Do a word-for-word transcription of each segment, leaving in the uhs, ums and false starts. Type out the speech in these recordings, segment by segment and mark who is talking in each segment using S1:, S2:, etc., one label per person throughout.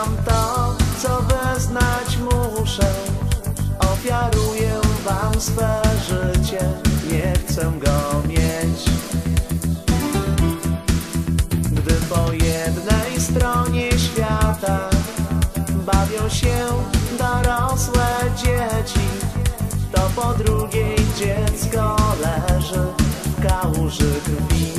S1: Wyznam to, co wyznać muszę. Ofiaruję wam swe życie, nie chcę go mieć. Gdy po jednej stronie świata bawią się dorosłe dzieci, to po drugiej dziecko leży w kałuży krwi.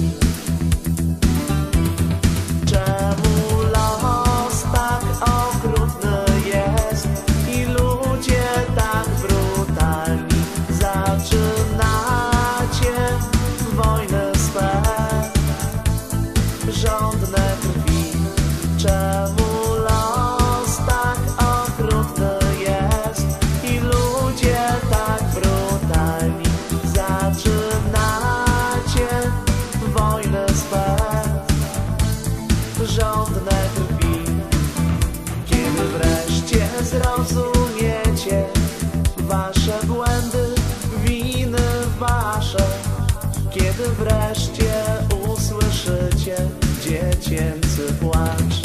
S1: Czemu los tak okrutny jest i ludzie tak brutalni? Zaczynacie wojny swe, żądne krwi. Czemu los tak okrutny jest i ludzie tak brutalni? Zaczynacie wojny swe, żądne krwi. Kiedy wreszcie zrozumiecie wasze błędy, winy wasze, kiedy wreszcie usłyszycie dziecięcy płacz.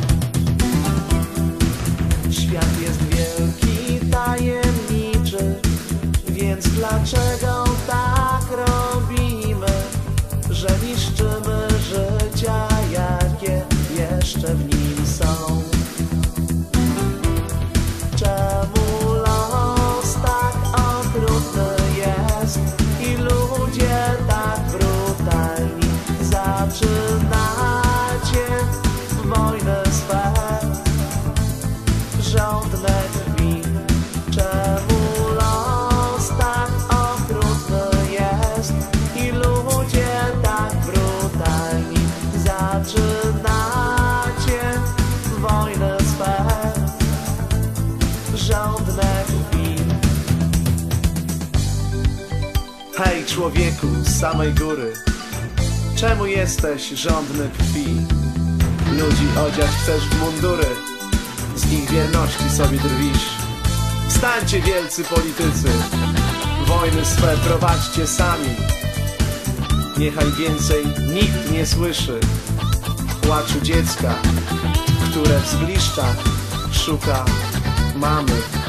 S1: Świat jest wielki, tajemniczy, więc dlaczego tak robimy, że niszczymy życia, jakie jeszcze w nim są? Czemu los tak okrutny jest i ludzie tak brutalni? Zaczynacie wojny swe, żądne krwi. Czemu los tak okrutny jest i ludzie tak brutalni? Zaczynacie wojny swe, żądne krwi. Hej człowieku z samej góry, czemu jesteś żądny krwi? Ludzi odziać chcesz w mundury, z ich wierności sobie drwisz. Wstańcie wielcy politycy, wojny swe prowadźcie sami. Niechaj więcej nikt nie słyszy płaczu dziecka, które w zgliszczach szuka mamy.